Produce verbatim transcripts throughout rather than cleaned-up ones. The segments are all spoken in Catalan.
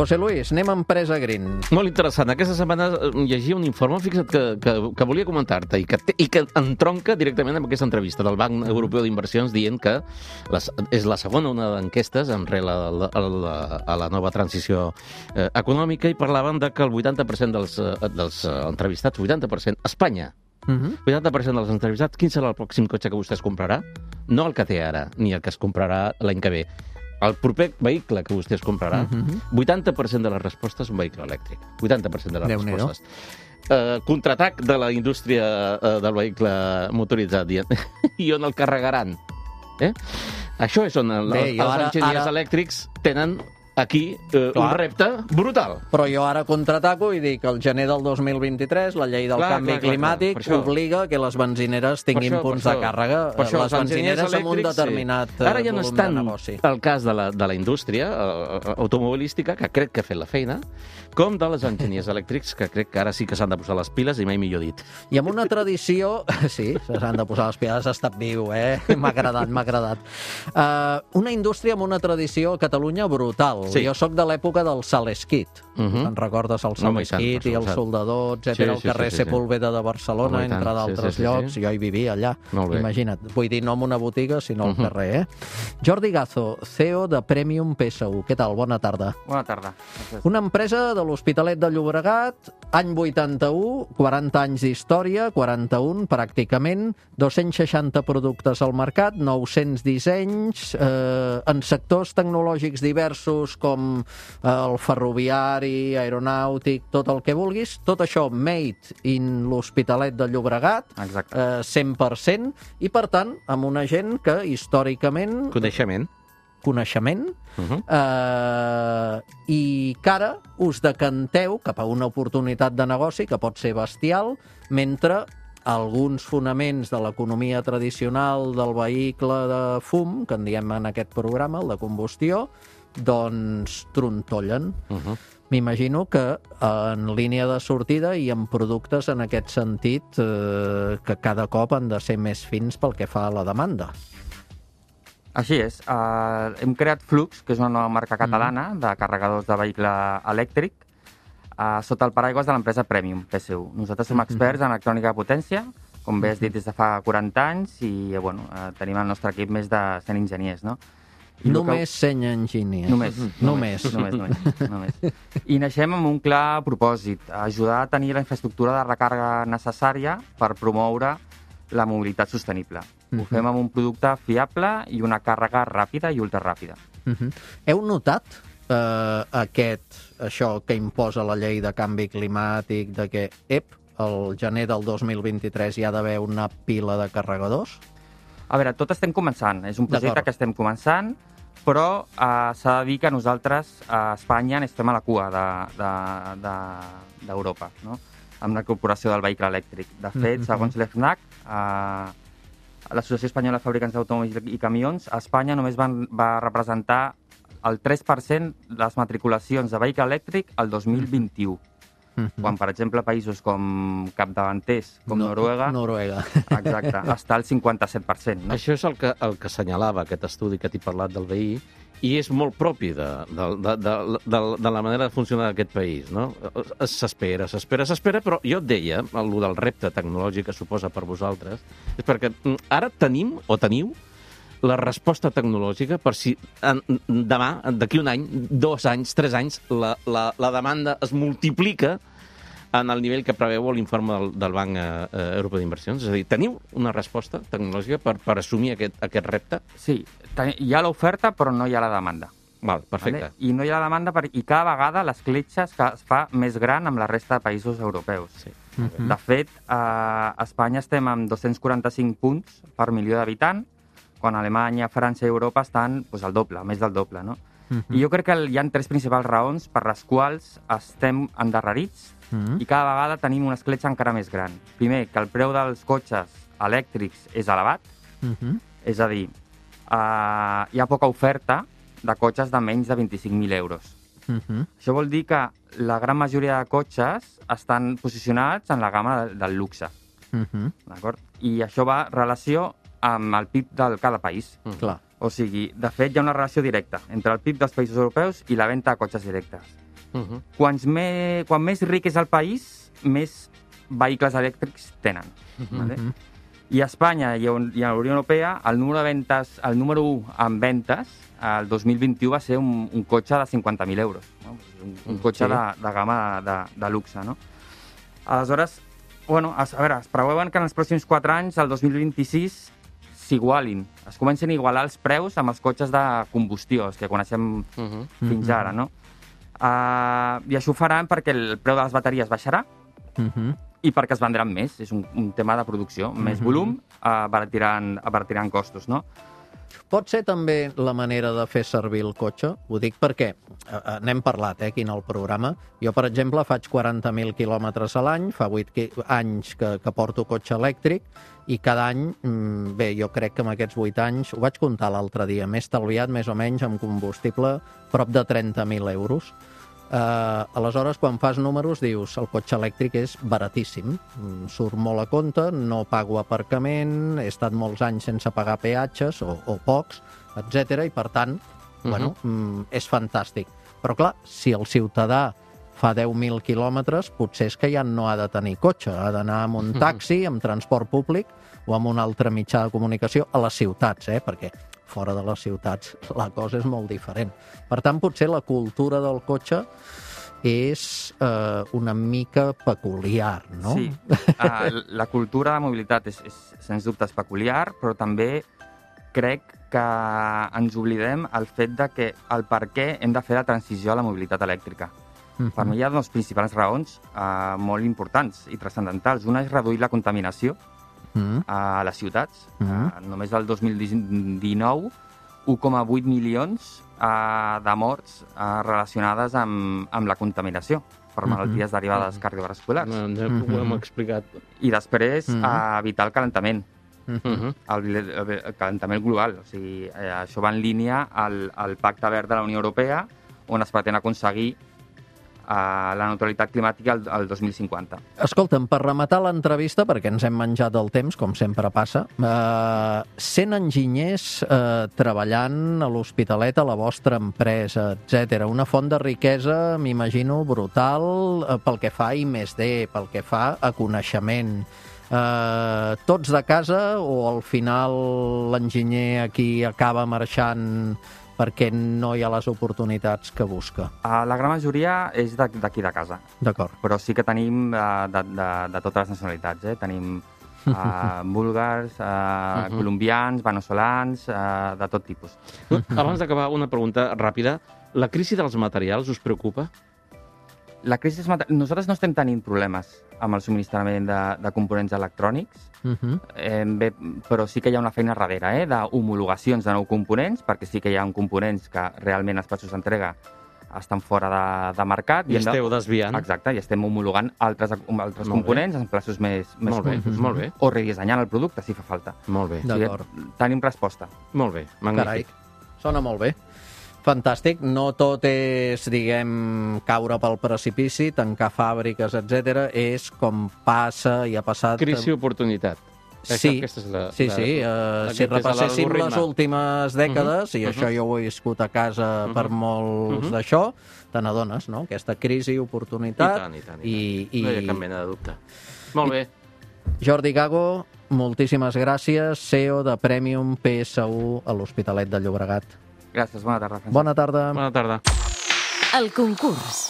José Luis, anem a Empresa Green. Molt interessant. Aquesta setmana llegia un informe, fixa't, que, que, que volia comentar-te i que, i que entronca directament amb aquesta entrevista del Banc Europeu d'Inversions dient que les, és la segona una d'enquestes en rel a la, a, la, a la nova transició eh, econòmica i parlaven de que el vuitanta per cent dels, eh, dels eh, entrevistats, vuitanta per cent, Espanya, Uh-huh. vuitanta per cent dels entrevistats, quin serà el pròxim cotxe que vostè es comprarà? No el que té ara, ni el que es comprarà l'any que ve. El proper vehicle que vostè es comprarà, uh-huh. vuitanta per cent de les respostes un vehicle elèctric. vuitanta per cent de les Déu-n'hi-do. respostes. Uh, contraatac de la indústria uh, del vehicle motoritzat, dient. I on el carregaran? Eh? Això és on el, Bé, els, jo els ara- enginyers ara- elèctrics tenen aquí uh, un Clar. repte brutal. Però jo ara contraataco i dic que el gener del dos mil vint-i-tres la llei del Clar, canvi clar, clar, climàtic clar. Per això- obliga que les benzineres tinguin Per això, punts per de això. càrrega, Per això, les els enginyers benzineres amb un elèctrics, determinat sí. Ara ja no és volum tant de negoci. el cas de la, de la indústria eh, automobilística, que crec que ha fet la feina, com de les enginyers elèctrics, que crec que ara sí que s'han de posar les piles i mai millor dit. I amb una tradició... Sí, s'han de posar les piles, ha estat viu, eh? M'ha agradat, m'ha agradat. Uh, una indústria amb una tradició a Catalunya brutal. Sí. Jo sóc de l'època del Saleskit. Uh -huh. Te'n recordes el Home, i tant, Saleskit i el per soldador, etcètera, Sí, al sí, carrer sí, sí, sí. Sepúlveda de Barcelona, Home, i tant, entre sí, d'altres sí, sí, llocs. sí. Jo hi vivia allà. Molt bé. Imagina't. Vull dir, no en una botiga, sinó al Uh -huh. carrer, eh? Jordi Gazo, C E O de Premium P S U. Què tal? Bona tarda. Bona tarda. Gràcies. Una empresa de l'Hospitalet de Llobregat, any vuitanta-u, quaranta anys d'història, quaranta-un pràcticament, dos-cents seixanta productes al mercat, nou-cents dissenys, eh, en sectors tecnològics diversos com eh, el ferroviari, aeronàutic, tot el que vulguis, tot això made in l'Hospitalet de Llobregat, Exacte. eh, cent per cent, i per tant, amb una gent que històricament Coneixement. coneixement, Uh -huh. eh, i que ara us decanteu cap a una oportunitat de negoci que pot ser bestial, mentre alguns fonaments de l'economia tradicional del vehicle de fum, que en diem en aquest programa, el de combustió, doncs trontollen. Uh -huh. M'imagino que en línia de sortida i en productes en aquest sentit eh, que cada cop han de ser més fins pel que fa a la demanda. Així és. Uh, hem creat Flux, que és una nova marca catalana de carregadors de vehicle elèctric, uh, sota el paraigües de l'empresa Premium, P S U. Nosaltres som experts en electrònica de potència, com bé has dit, des de fa quaranta anys, i bueno, uh, tenim al nostre equip més de cent enginyers, no? I el Només seny enginyers. Només, Només. només, només, només. I naixem amb un clar propòsit, ajudar a tenir la infraestructura de recàrrega necessària per promoure la mobilitat sostenible. Ho fem amb un producte fiable i una càrrega ràpida i ultraràpida. Uh -huh. Heu notat eh, aquest, això que imposa la llei de canvi climàtic, de que, ep, el gener del dos mil vint-i-tres hi ha d'haver una pila de carregadors? A veure, tot estem començant. És un projecte D'acord. que estem començant, però eh, s'ha de dir que nosaltres a Espanya estem a la cua d'Europa, de, de, d'Europa, no? Amb la incorporació del vehicle elèctric. De fet, Mhm. segons l'E F N A C, eh, l'Associació Espanyola de Fabricants d'Automòbils i Camions, a Espanya només van, va representar el tres per cent de les matriculacions de vehicle elèctric el dos mil vint-i-u. Uh -huh. Quan, per exemple, països com capdavanters, com No- Noruega, Noruega. exacte, està al cinquanta-set per cent. No? Això és el que, el que assenyalava aquest estudi que t'he parlat del veí, i és molt propi de, de, de, de, de, de la manera de funcionar d'aquest país, no? S'espera, s'espera, s'espera, però jo et deia, el del repte tecnològic que suposa per vosaltres, és perquè ara tenim, o teniu, la resposta tecnològica per si en, demà, d'aquí un any, dos anys, tres anys, la, la, la demanda es multiplica en el nivell que preveu l'informe del, del Banc eh, Europeu d'Inversions. És a dir, teniu una resposta tecnològica per, per assumir aquest, aquest repte? Sí, ten- hi ha l'oferta, però no hi ha la demanda. Val, perfecte. Vale? I no hi ha la demanda per... i cada vegada l'escletxa que es fa més gran amb la resta de països europeus. Sí. Mhm. De fet, a Espanya estem amb dos-cents quaranta-cinc punts per milió d'habitant, quan Alemanya, França i Europa estan doncs, al doble, més del doble. No? Mhm. I jo crec que hi ha tres principals raons per les quals estem endarrerits Mhm. i cada vegada tenim una escletxa encara més gran. Primer, que el preu dels cotxes elèctrics és elevat, Mhm. és a dir, eh, hi ha poca oferta de cotxes de menys de vint-i-cinc mil euros. Mhm. Això vol dir que la gran majoria de cotxes estan posicionats en la gamma del, del luxe, Mhm. d'acord? I això va en relació amb el P I B de cada país. Mm. Clar. O sigui, de fet, hi ha una relació directa entre el P I B dels països europeus i la venda de cotxes directes. Uh -huh. Quants me... Quan més ric és el país, més vehicles elèctrics tenen. Uh -huh. Vale? I a Espanya i a la Unió Europea el número de ventes, el número u en ventes el dos mil vint-i-u va ser un, un cotxe de cinquanta mil euros. No? Un, un cotxe sí. de, de gamma de, de luxe. No? Aleshores, bueno, a, a veure, es preveuen que en els pròxims quatre anys, el dos mil vint-i-sis, s'igualin. Es comencen a igualar els preus amb els cotxes de combustió, els que coneixem uh -huh. fins ara, no? Uh, I això ho faran perquè el preu de les bateries baixarà uh -huh. i perquè es vendran més. És un, un tema de producció. Més uh -huh. volum, uh, abaratiran, abaratiran costos, no? Pot ser també la manera de fer servir el cotxe? Ho dic perquè eh, n'hem parlat, eh, aquí en el programa. Jo, per exemple, faig quaranta mil quilòmetres a l'any, fa vuit anys que, que porto cotxe elèctric, i cada any, bé, jo crec que en aquests vuit anys, ho vaig comptar l'altre dia, m'he estalviat més o menys amb combustible prop de trenta mil euros. Uh, aleshores, quan fas números, dius el cotxe elèctric és baratíssim, surt molt a compte, no pago aparcament, he estat molts anys sense pagar peatges, o, o pocs, etcètera, i per tant, uh-huh. bueno, mm, és fantàstic. Però clar, si el ciutadà fa deu mil quilòmetres, potser és que ja no ha de tenir cotxe, ha d'anar amb un taxi, amb transport públic, o amb un altre mitjà de comunicació a les ciutats, eh? Perquè fora de les ciutats la cosa és molt diferent. Per tant, potser la cultura del cotxe és eh, una mica peculiar, no? Sí, uh, la cultura de mobilitat és, és sens dubte és peculiar, però també crec que ens oblidem el fet de que el per què hem de fer la transició a la mobilitat elèctrica. Uh-huh. Per mi hi ha dues principals raons uh, molt importants i transcendentals. Una és reduir la contaminació Uh-huh. a les ciutats. Uh-huh. Uh, només el dos mil dinou, un coma vuit milions uh, de morts uh, relacionades amb, amb la contaminació per malalties uh-huh. derivades uh-huh. cardiovasculars. No, no, uh-huh. Ho hem explicat. I després uh-huh. uh, evitar el calentament. Uh-huh. El, el, el calentament global. O sigui, eh, això va en línia al, al Pacte Verd de la Unió Europea, on es pretén aconseguir a la neutralitat climàtica al, al dos mil cinquanta. Escolta'm, per rematar l'entrevista, perquè ens hem menjat el temps, com sempre passa, eh, cent enginyers eh, treballant a l'Hospitalet, a la vostra empresa, etcètera. Una font de riquesa, m'imagino, brutal eh, pel que fa a I més D, pel que fa a coneixement. Eh, tots de casa o al final l'enginyer aquí acaba marxant perquè no hi ha les oportunitats que busca? Uh, la gran majoria és d'aquí de casa. D'acord. Però sí que tenim uh, de, de, de totes les nacionalitats. Eh? Tenim uh, búlgars, uh, uh-huh. colombians, veneçolans, uh, de tot tipus. Abans d'acabar, una pregunta ràpida. La crisi dels materials us preocupa? La crisi dels materials... Nosaltres no estem tenint problemes amb el subministrament de, de components electrònics, uh-huh. eh, bé, però sí que hi ha una feina darrere, eh, d'homologacions de nous components, perquè sí que hi ha components que realment els passos d'entrega estan fora de, de mercat. I, I esteu de... desviant. Exacte, i estem homologant altres, altres components en plaços més, més molt bé, curts. molt bé. O redissenyant el producte, si fa falta. Molt bé. D'acord. O sigui, tenim resposta. Molt bé, magnífic. Carai, sona molt bé. Fantàstic. No tot és, diguem, caure pel precipici, tancar fàbriques, etcètera. És com passa i ha passat... Crisi-oportunitat. Sí, és la, sí, sí. Uh, si repasséssim les últimes dècades, uh-huh, i uh-huh. això jo ho he viscut a casa uh-huh. per molts uh-huh. d'això, te n'adones, no? Aquesta crisi, oportunitat... I tant, i tant. I, i, i... No hi ha cap mena de dubte. Molt bé. Jordi Gago, moltíssimes gràcies, C E O de Premium P S U a l'Hospitalet de Llobregat. Gràcies, bona tarda, Francesc. Bona tarda. Bona tarda. El concurs.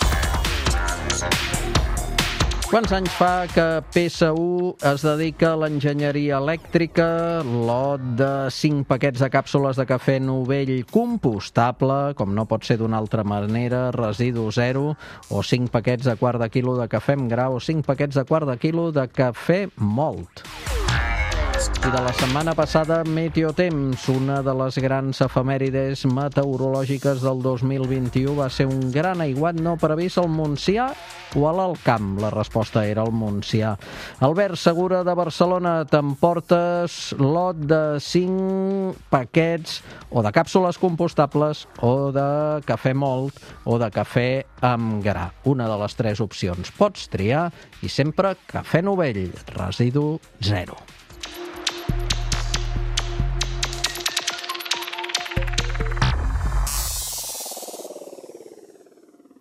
Quants anys fa que P S U es dedica a l'enginyeria elèctrica? Lot de cinc paquets de càpsules de cafè novell compostable, com no pot ser d'una altra manera, residu zero, o cinc paquets de quart de quilo de cafè amb gra, o cinc paquets de quart de quilo de cafè mòlt. I de la setmana passada, Meteotemps, una de les grans efemèrides meteorològiques del dos mil vint-i-u, va ser un gran aiguat no previst al Montsià o a l'Alt Camp. La resposta era el Montsià. Albert Segura, de Barcelona, t'emportes lot de cinc paquets o de càpsules compostables o de cafè mòlt o de cafè amb gra. Una de les tres opcions. Pots triar i sempre cafè novell, residu zero.